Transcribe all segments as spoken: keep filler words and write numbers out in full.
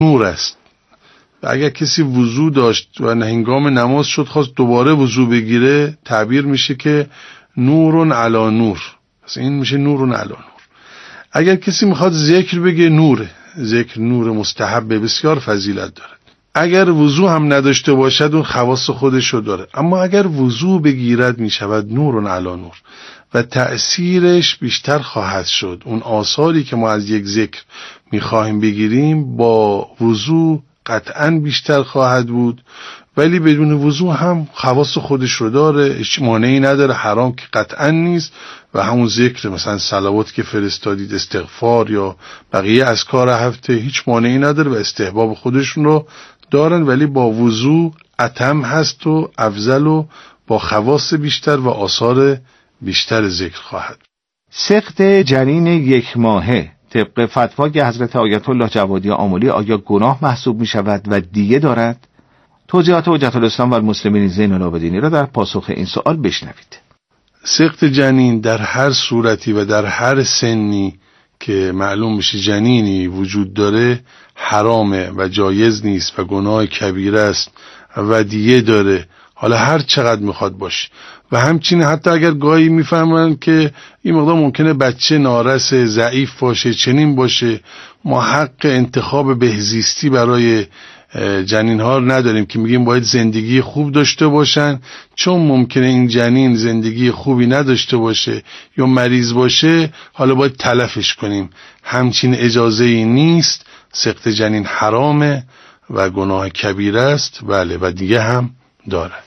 نور است. و اگر کسی وضو داشت و هنگام نماز شد خواست دوباره وضو بگیره، تعبیر میشه که نورون علی نور، پس این میشه نورون علی نور. اگر کسی میخواد ذکر بگه، نوره، ذکر نور مستحب بسیار فضیلت داره. اگر وضو هم نداشته باشد اون خواص خودشو داره، اما اگر وضو بگیرد میشود نورون علی نور و تأثیرش بیشتر خواهد شد. اون آثاری که ما از یک ذکر میخواهیم بگیریم با وضو قطعاً بیشتر خواهد بود، ولی بدون وضو هم خواص خودش رو داره، هیچ مانعی نداره، حرام که قطعاً نیست. و همون ذکر مثلا صلوات که فرستادید، استغفار یا بقیه اذکار هفته، هیچ مانعی نداره و استحباب خودشون رو دارن، ولی با وضو اتم هست و افضل و با خواص بیشتر و آثار بیشتر ذکر خواهد. سقط جنین یک ماهه طبق فتوای حضرت آیت الله جوادی آملی آیا گناه محسوب می شود و دیه دارد؟ توضیحات حجت الاسلام و المسلمین زین العابدینی را در پاسخ این سوال بشنوید. سقط جنین در هر صورتی و در هر سنی که معلوم بشه جنینی وجود داره حرامه و جایز نیست و گناه کبیره است و دیه داره، حالا هر چقدر میخواد باشه. و همچنین حتی اگر گاهی میفهمن که این مقدار ممکنه بچه نارس ضعیف باشه، چنین باشه، ما حق انتخاب بهزیستی برای جنین ها نداریم که میگیم باید زندگی خوب داشته باشن، چون ممکنه این جنین زندگی خوبی نداشته باشه یا مریض باشه، حالا باید تلفش کنیم. همچین اجازه ای نیست. سقط جنین حرامه و گناه کبیره است، بله، و دیگه هم دارد.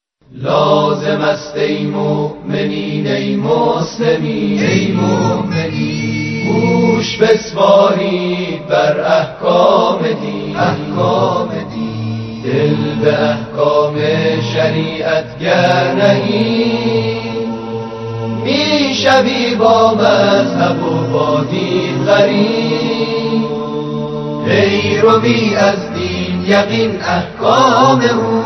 لازم است ای مؤمنین ای مسلمین ای مؤمنین، گوش بسپارید بر احکام دین احکام دین، دل به احکام شریعت گر نهید، میشوی با مذهب و با دین غریب، پیروی از دین یقین احکام او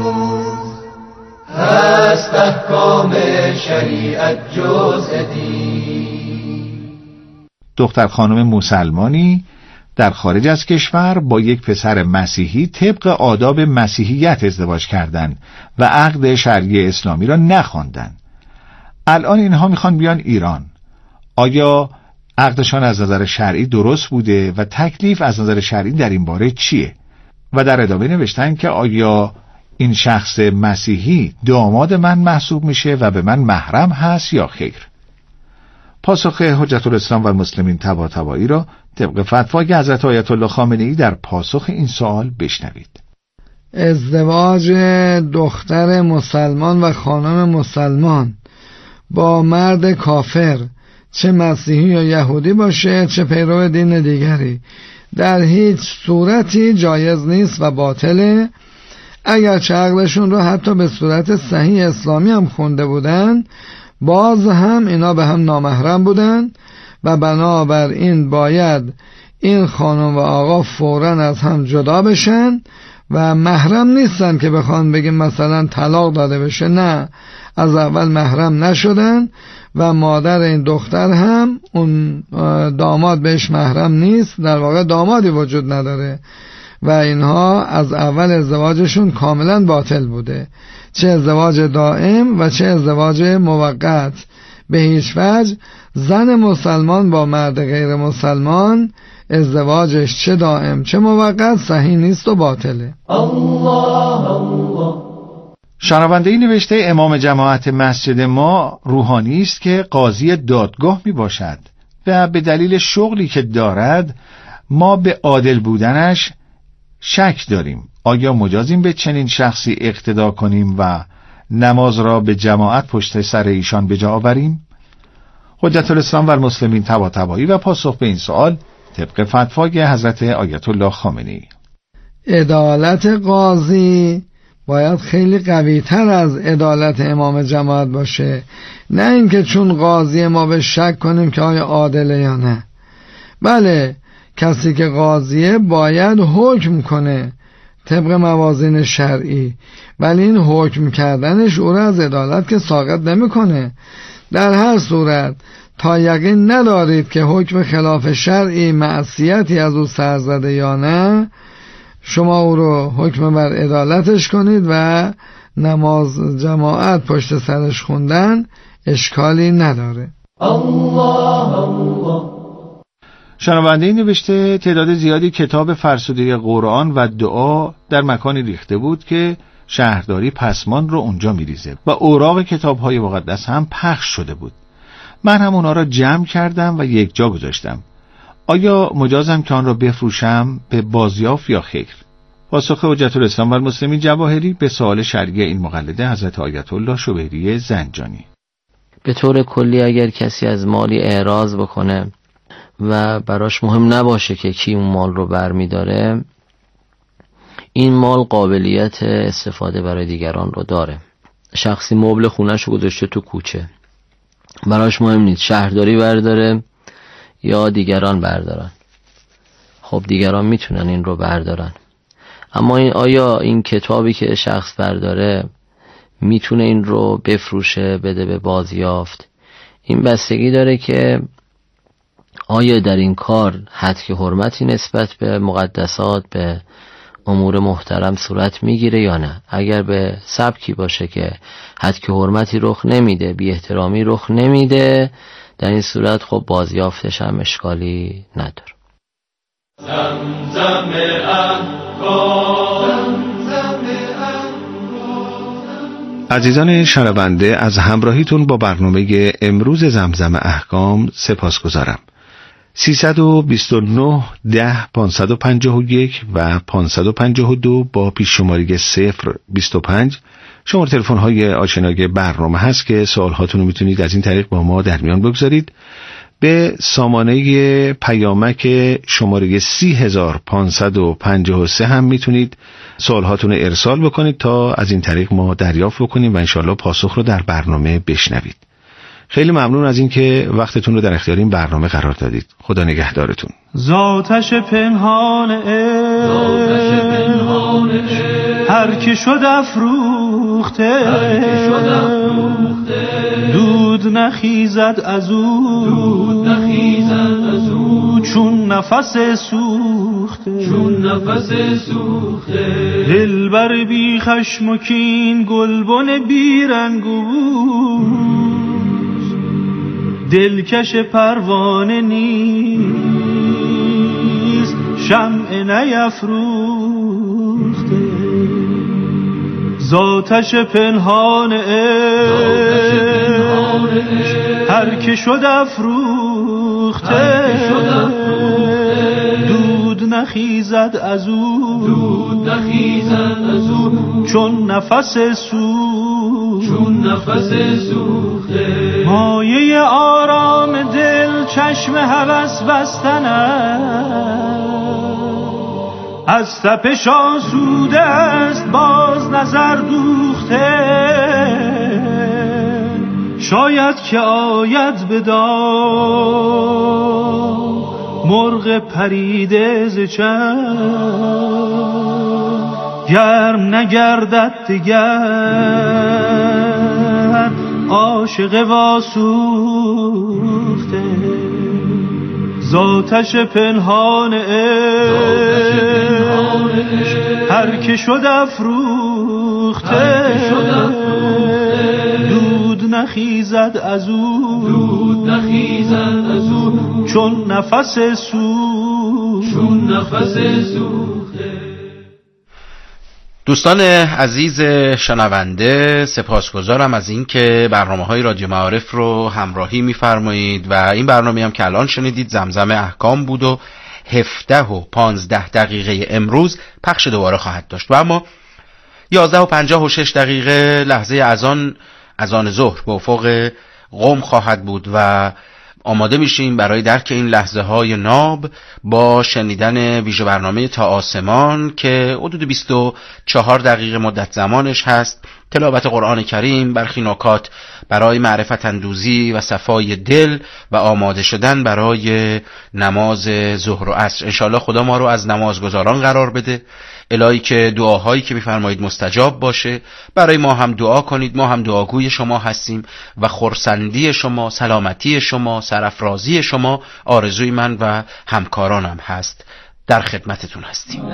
هست، احکام شریعت جزء دین. دختر خانم مسلمانی در خارج از کشور با یک پسر مسیحی طبق آداب مسیحیت ازدواج کردند و عقد شرعی اسلامی را نخواندند. الان اینها میخوان بیان ایران. آیا عقدشان از نظر شرعی درست بوده و تکلیف از نظر شرعی در این باره چیه؟ و در ادامه نوشتن که آیا این شخص مسیحی داماد من محسوب میشه و به من محرم هست یا خیر؟ پاسخ حجت الاسلام و المسلمین طباطبایی را طبق فتوای حضرت آیت الله خامنه‌ای در پاسخ این سوال بشنوید. ازدواج دختر مسلمان و خانم مسلمان با مرد کافر، چه مسیحی یا یهودی باشه چه پیرو دین دیگری، در هیچ صورتی جایز نیست و باطله. اگر چه عقلشون رو حتی به صورت صحیح اسلامی هم خونده بودن، باز هم اینا به هم نامحرم بودن و بنابراین باید این خانم و آقا فوراً از هم جدا بشن و محرم نیستن که بخوان بگیم مثلا طلاق داده بشه. نه، از اول محرم نشدن و مادر این دختر هم اون داماد بهش محرم نیست، در واقع دامادی وجود نداره و اینها از اول ازدواجشون کاملا باطل بوده، چه ازدواج دائم و چه ازدواج موقت. به هیچ وجه زن مسلمان با مرد غیر مسلمان ازدواجش چه دائم چه موقت صحیح نیست و باطله. الله الله. شنونده‌ای نوشته امام جماعت مسجد ما روحانی است که قاضی دادگاه می باشد و به دلیل شغلی که دارد ما به عادل بودنش شک داریم. آیا مجازیم به چنین شخصی اقتدا کنیم و نماز را به جماعت پشت سر ایشان به جا آوریم؟ حجت الاسلام و المسلمین طباطبایی و پاسخ به این سوال طبق فتوای حضرت آیت الله خامنه‌ای. عدالت قاضی باید خیلی قوی تر از عدالت امام جماعت باشه، نه اینکه چون قاضی ما به شک کنیم که آیا عادله یا نه. بله، کسی که قاضیه باید حکم کنه طبق موازین شرعی، ولی این حکم کردنش او را از عدالت که ساقط نمی کنه. در هر صورت تا یقین ندارید که حکم خلاف شرعی معصیتی از او سر زده یا نه، شما او رو حکم بر عدالتش کنید و نماز جماعت پشت سرش خوندن اشکالی نداره. الله الله. شنونده نوشته تعداد زیادی کتاب فرسوده قرآن و دعا در مکانی ریخته بود که شهرداری پسمان رو اونجا میریزه و اوراق کتاب‌های مقدس هم پخش شده بود. من هم اونا را جمع کردم و یک جا گذاشتم. آیا مجازم که آن را بفروشم به بازیافت یا خیر؟ پاسخ حجت الاسلام و المسلمین جواهری به سوال شرعی این مقلده حضرت آیت الله شبیری زنجانی. به طور کلی اگر کسی از مالی اعراض بکنه و براش مهم نباشه که کی اون مال رو برمیداره، این مال قابلیت استفاده برای دیگران رو داره. شخصی مبل خونش رو گذاشته تو کوچه، براش مهم نیست شهرداری برداره یا دیگران بردارن. خب دیگران میتونن این رو بردارن، اما این آیا این کتابی که شخص برداره میتونه این رو بفروشه بده به بازیافت؟ این بستگی داره که آیا در این کار حد که حرمتی نسبت به مقدسات، به امور محترم صورت میگیره یا نه. اگر به سبکی باشه که حد که حرمتی رخ نمیده، بی احترامی رخ نمیده، در این صورت خب بازیافتش هم اشکالی نداره. زمزم عزیزان شنونده، از همراهیتون با برنامه امروز زمزم احکام سپاسگزارم. سیصد و بیست و نه ده پانصد و پنجاه و یک و پانصد و پنجاه و دو با پیش شماره صفر بیست و پنج شماره تلفن های آشنای برنامه هست که سوالهاتون رو میتونید از این طریق با ما در میان بگذارید. به سامانه پیامک شماره سی هزار پانصد و پنجاه و سه هم میتونید سوالهاتون رو ارسال بکنید تا از این طریق ما دریافت بکنیم و انشالله پاسخ رو در برنامه بشنوید. خیلی ممنون از این که وقتتون رو در اختیار این برنامه قرار دادید. خدا نگهدارتون. ذاتش پنهان عشق هر که شد افروخته، دود نخیزد از او چون نفس سوخته، چون نفس سوخته. دلبر بی خشم و کین گلبن بی رنگ و دلکش پروانه نیست، شمع نیفروخته. ذاتش پنهان عشق هر که شد افروخته، دود نخیزد از او چون نفس سوخته، چون نفس سوخته. مایه آرام دل چشم هوس بستن است، از تپش آسوده است باز نظر دوخته. شاید که آید به دام مرغ پریده ز چشم، گرم نگردد دگر عاشق واسوخته. ذاتش پنهان عشق هر که شد افروخته، دود نخیزد از او چون نفس سوخته. دوستان عزیز شنونده، سپاسگزارم از اینکه برنامه‌های رادیو معارف رو همراهی می‌فرمایید و این برنامه هم که الان شنیدید زمزم احکام بود و هفده و پانزده دقیقه امروز پخش دوباره خواهد داشت و اما یازده و پنجاه و شش دقیقه لحظه اذان اذان ظهر به افق قم خواهد بود و آماده میشیم برای درک این لحظه های ناب با شنیدن ویژه برنامه تا آسمان که حدود بیست و چهار دقیقه مدت زمانش هست تلاوت قرآن کریم، برخی نکات برای معرفت اندوزی و صفای دل و آماده شدن برای نماز ظهر و عصر. انشاءالله خدا ما رو از نمازگزاران قرار بده. الهی که دعاهایی که میفرمایید مستجاب باشه. برای ما هم دعا کنید، ما هم دعاگوی شما هستیم و خرسندی شما، سلامتی شما، سرافرازی شما آرزوی من و همکارانم هست. در خدمتتون هستیم.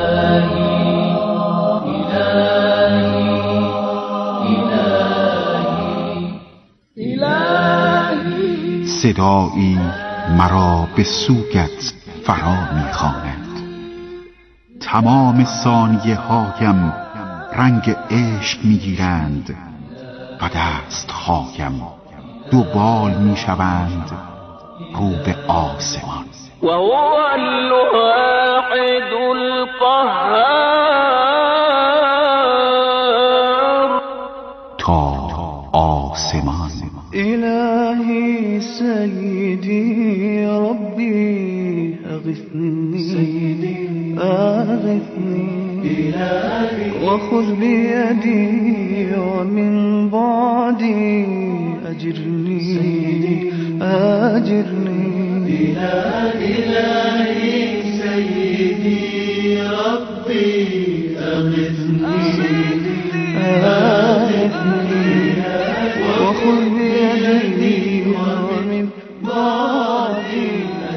صدایی مرا به سوگت فرا می‌خواند. تمام ثانیه هایم رنگ عشق میگیرند و دست هایم دو بال میشوند رو به آسمان. و هو الواحد القهار. تا آسمان. الهی سیدی ربی اغثنی سیدی اغثنی و خذ بیدی و من بعدی اجرنی سیدی اجرنی. الهی سیدی ربی اغثنی اغثنی و خذ بیدی و من بعدی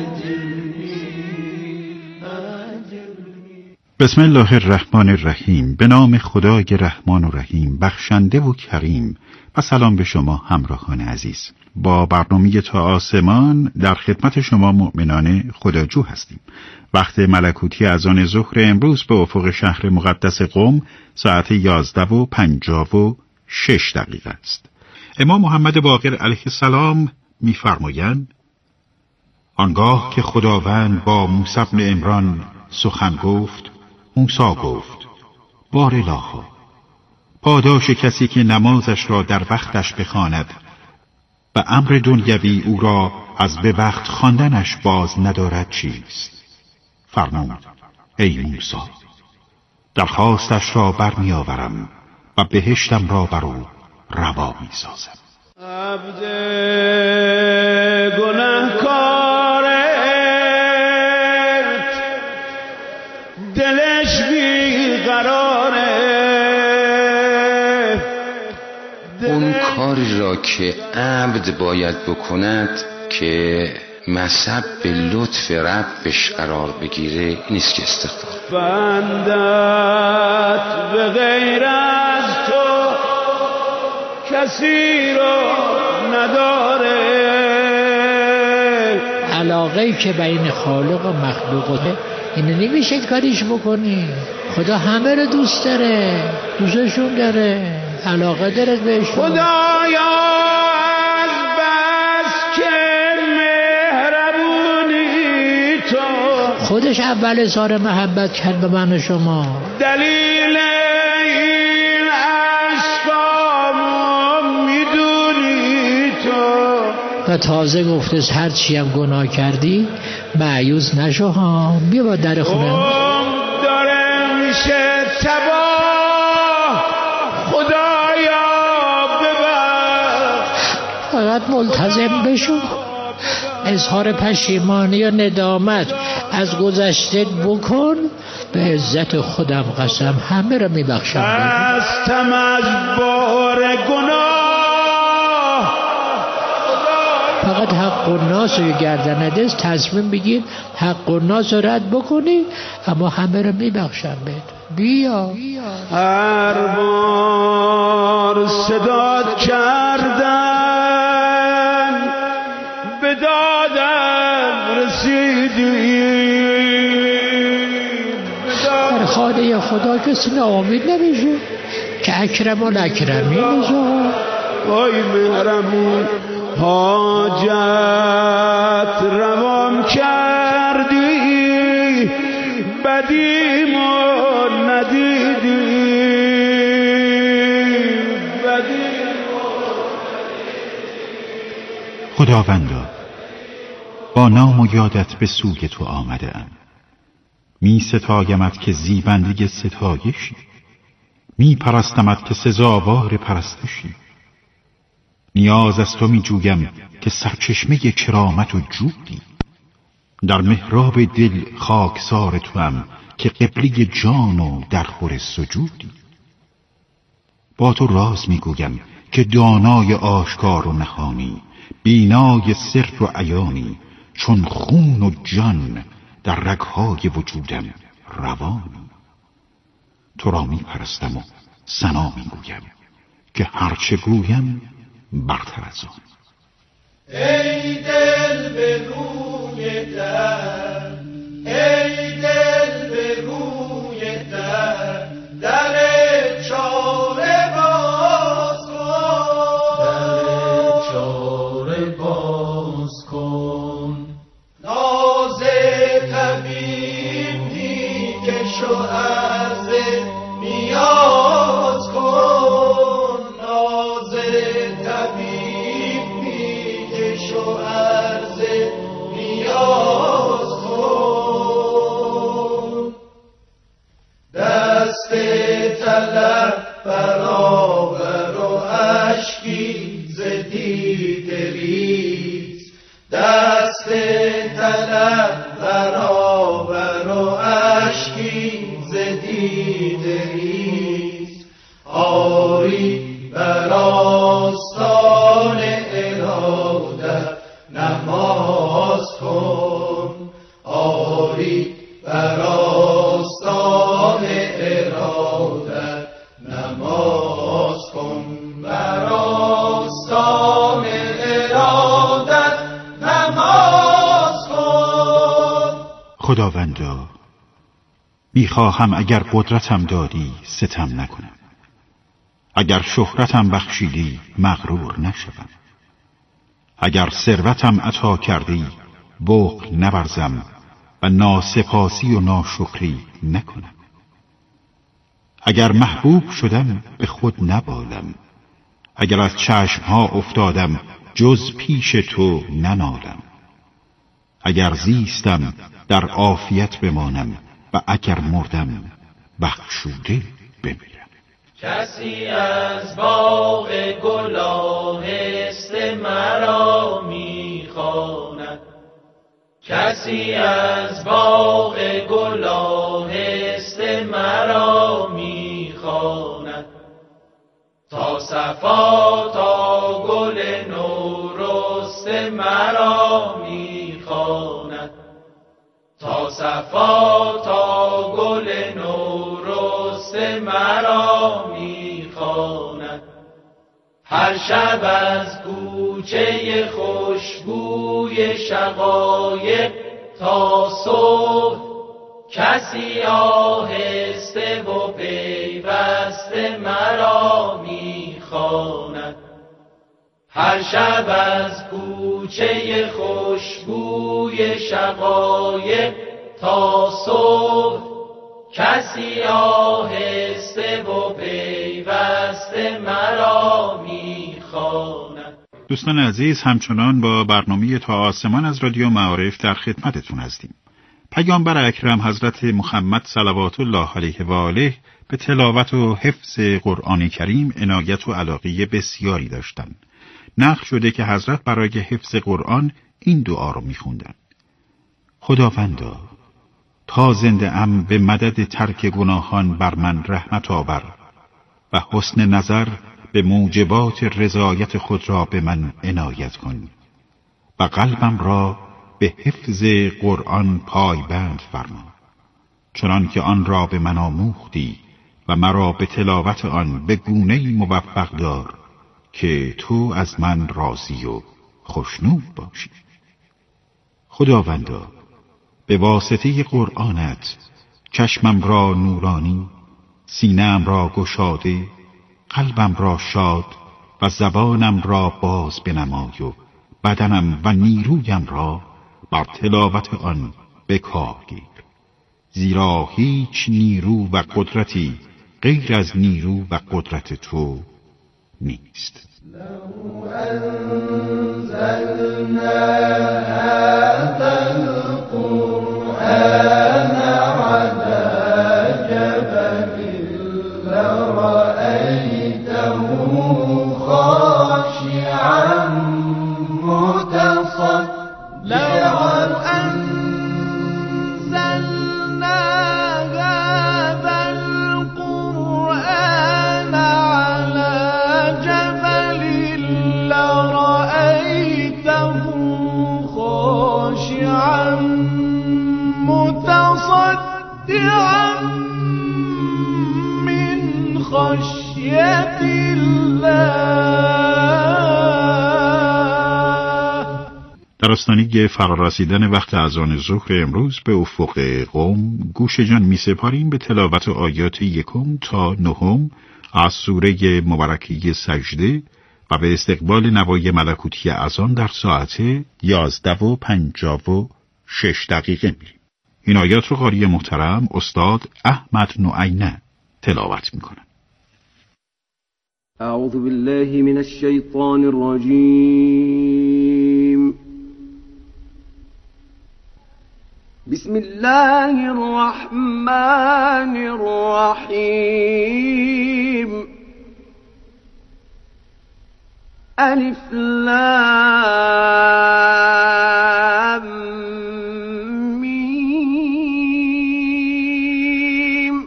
بسم الله الرحمن الرحیم. به نام خدای رحمان و رحیم، بخشنده و کریم. و سلام به شما همراهان عزیز. با برنامه تا آسمان در خدمت شما مؤمنان خداجو هستیم. وقت ملکوتی اذان ظهر امروز به افق شهر مقدس قم ساعت یازده و پنجاه و شش دقیقه است. امام محمد باقر علیه السلام می‌فرمایند: آنگاه که خداوند با موسی بن عمران سخن گفت، موسی گفت: بار الها، پاداش کسی که نمازش را در وقتش بخواند و امر دنیوی او را از به وقت خواندنش باز ندارد چیست؟ فرمود: ای موسی، درخواستش را برمی آورم و بهشتم را بر او روا می سازم. عبد گناهکارت دلش بیقراره. اون کاری را که عبد باید بکند که مصب به لطف ربش قرار بگیره نیست که استغفار. بندت به غیر از تو کسی رو نداره. علاقه‌ای که بین خالق و مخلوقه اینو نمیشه کاریش بکنی. خدا همه رو دوست داره، دوستشون داره، علاقه داره بهشون. خدایا از بس که مهربونی تو خودش اول اظهار محبت کرد به من و شما. دلیل این عشقامو میدونی تو و تازه گفته هر چی هم گناه کردی مایوس نشو ها، بیا با در خونه. داره میشه تباه، خدایا ببخش. فقط ملتزم بشو، اظهار پشیمانی یا ندامت از گذشته بکن، به عزت خودم قسم همه رو میبخشم. هستم از بار گناه، فقط حق و ناس رو گردنده تصمیم بگیر حق و ناس رو رد بکنی، اما همه رو میبخشم بهت. بیا. هر بار صداد کردن به دادم رسیدی. در خانه خدا کسی ناامید نمیشه که اکرم و اکرمی نزا. وای مهرمون حاجت روام کردی، بدیمو ندیدی. خداوندا، با نام و یادت به سوی تو آمده ام. می ستایمت که زیبنده ستایشی، می پرستمت که سزاوار پرستشی. نیاز از تو می جویم که سرچشمه کرامت و جودی. در محراب دل خاکسار توام که قبله جان و در خور سجودی. با تو راز می گویم که دانای آشکار و نهانی، بینای سر و عیانی، چون خون و جان در رگهای وجودم روانی. تو را می پرستم و ثنا می گویم که هرچه گویم برتر از آن. ای دل به روی در، ای دل به روی در، در چاره باز کن، در چاره باز کن. ناز طبیب میکش و عرض نیاز کن، ناز طبیب میکش و عرض نیاز کن. دست طلب برآور و اشکی ز دیده ریز، دست طلب برآور و اشکی ز دیده ریز. آری بر آستان ارادت نماز کن، آری بر آستان ارادت نماز کن، بر آستان ارادت نماز کن. خداوندا میخواهم اگر قدرتم دادی ستم نکنم، اگر شهرتم بخشیدی مغرور نشوم، اگر ثروتم عطا کردی بخل نورزم و ناسپاسی و ناشکری نکنم، اگر محبوب شدم به خود نبالم، اگر از چشمها افتادم جز پیش تو ننالم، اگر زیستم در عافیت بمانم و اگر مردم بخشوده بمیرم. کسی از باغ گل آهسته مرا میخواند، کسی از باغ گل آهسته مرا میخواند. تا صفا تا گل نو رسته مرا میخواند، تا صفا تا گل نو رسته مرا میخواند. هر شب از کوچه خوشبوی شقایق تا صبح کسی آهسته و پیوسته مرا میخواند. هر شب از کوچه خوشبوی شقایق تا صبح کسی آهسته و پیوسته مرا میخواند. دوستان عزیز، همچنان با برنامه تا آسمان از رادیو معارف در خدمتتون هستیم. پیامبر اکرم حضرت محمد صلوات الله علیه و آله به تلاوت و حفظ قرآن کریم عنایت و علاقه بسیاری داشتند. نقل شده که حضرت برای حفظ قرآن این دعا رو میخوندن: خداوندا تا زنده ام به مدد ترک گناهان بر من رحمت آور و حسن نظر به موجبات رضایت خود را به من عنایت کن و قلبم را به حفظ قرآن پایبند فرما، چنان که آن را به من آموختی و مرا به تلاوت آن به گونه‌ای موفق دار که تو از من راضی و خوشنود باشی. خداوندا به واسطه قرآنت چشمم را نورانی، سینه‌ام را گشاده، قلبم را شاد و زبانم را باز بنمای و بدنم و نیرویم را بر تلاوت آن به کار گیر، زیرا هیچ نیرو و قدرتی غیر از نیرو و قدرت تو نیست. لو انزلنا هذا القرآن على جبل لرأيته خشية الله. در آستانه فرارسیدن وقت اذان ظهر امروز به افق قم گوش جان می سپاریم به تلاوت آیات یکم تا نهم از سوره مبارکه سجده و به استقبال نوای ملکوتی اذان در ساعت یازده و پنجاه و شش دقیقه میریم. این آیات رو قاری محترم استاد احمد نعینه تلاوت میکنن. اعوذ بالله من الشیطان الرجیم. بسم الله الرحمن الرحیم. الف لام میم.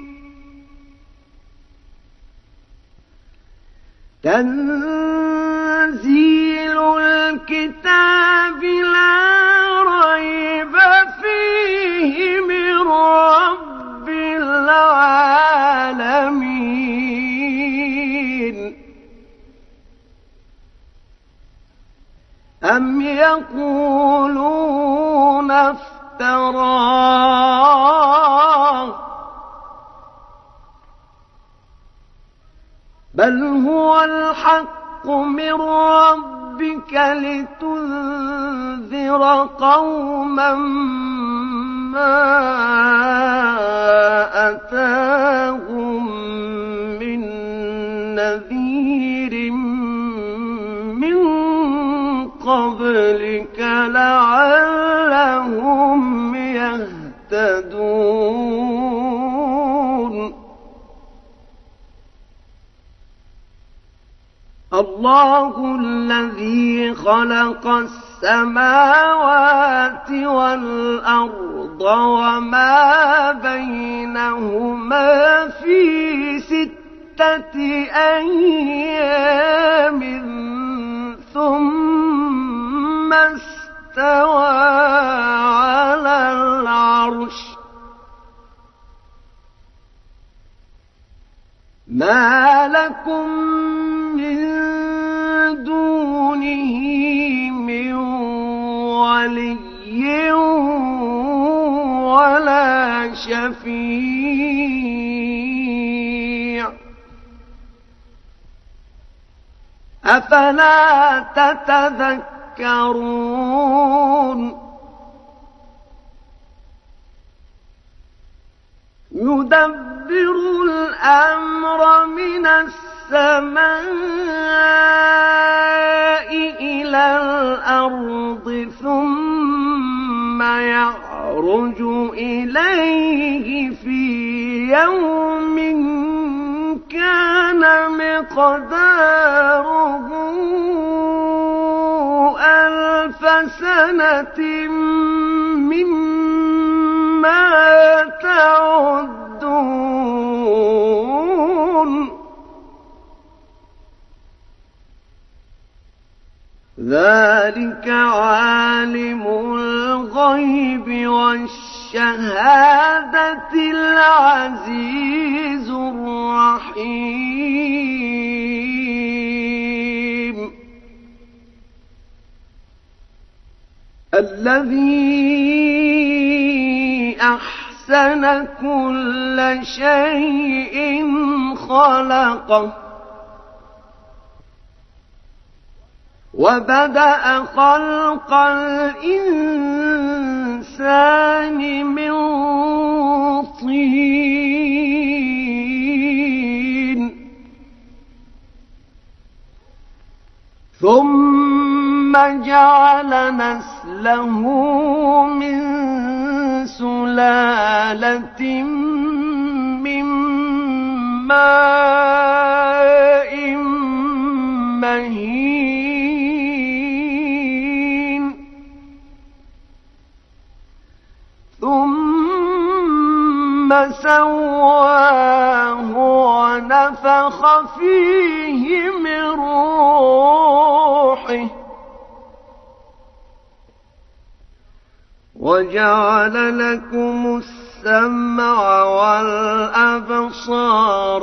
تنزيل الكتاب لا ريب فيه من رب العالمين. أم يقولون افتراه بل هو الحق من ربك لتنذر قوما ما أتاهم من نذير من قبلك لعلهم يهتدون. الله الذي خلق السماوات والأرض وما بينهما في ستة أيام ثم استوى على العرش. ما لكم من دونه من ولي ولا شفيع أفلا تتذكرون. يدبر الأمر من السماء إلى الأرض ثم يعرج إليه في يوم كان مقداره ألف سنة مما تعدون. ذلك عالم الغيب والشهادة العزيز الرحيم. الذي أحسن كل شيء خلقه وبدأ خلق الإنسان من طين ثم جعل نسله من سلالة من ماء مهين ثم سواه ونفخ فيه من روحه وجعل لكم السمع والأبصار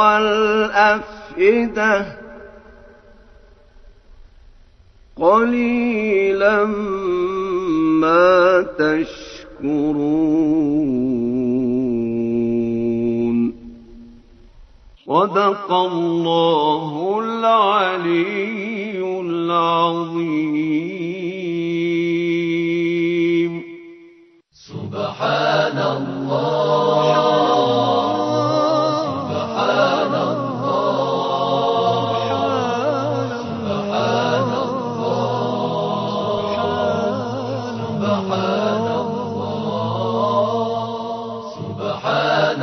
والأفئدة قليلا ما تشكرون. صدق الله العلي العظيم. سبحان الله سبحان الله سبحان الله سبحان الله سبحان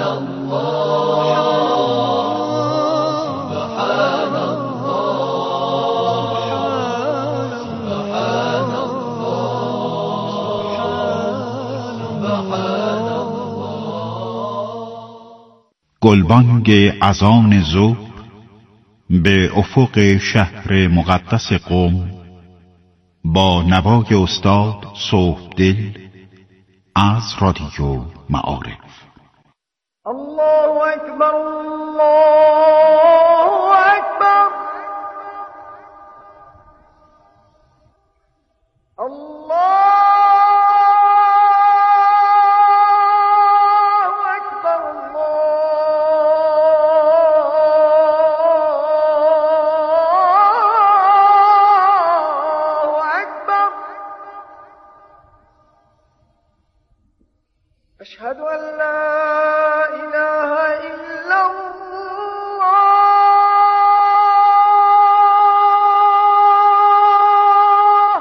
گلبانگ اذان ظهر به افق شهر مقدس قم با نوای استاد صبحدل از رادیو معارف. الله اکبر الله اکبر الله أشهد أن لا إله إلا الله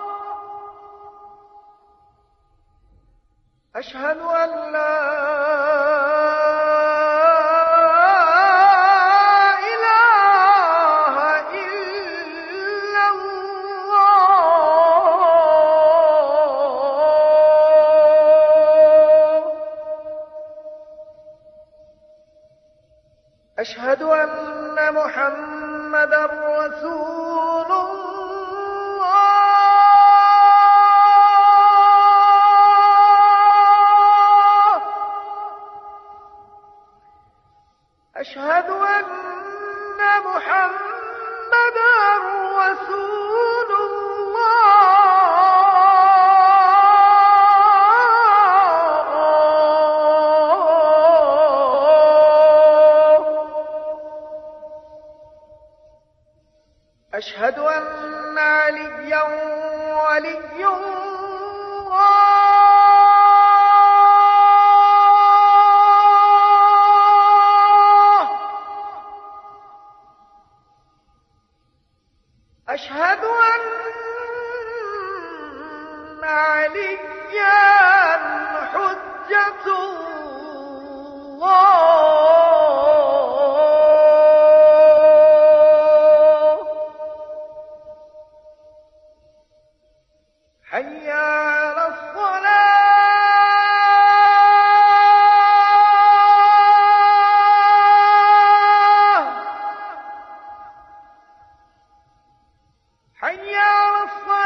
أشهد أن لا أشهد أن محمدا رسول الله أشهد أن محمدا رسول أشهد أن عليا ولي الله أشهد أن عليا حجة الله حي على الصلاة حي على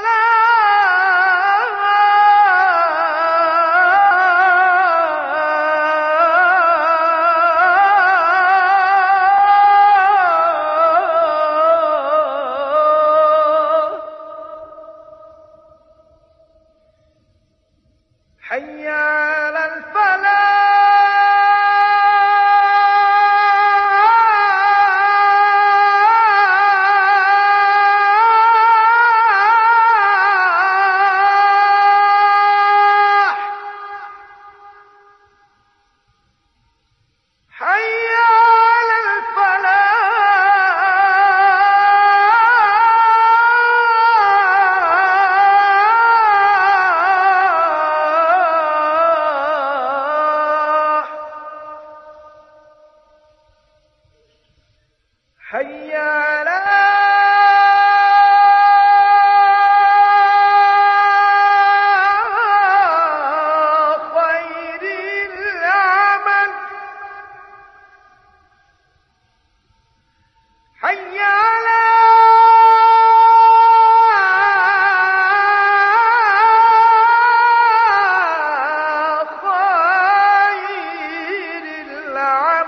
حي على الفلاح حي على الفلاح حي على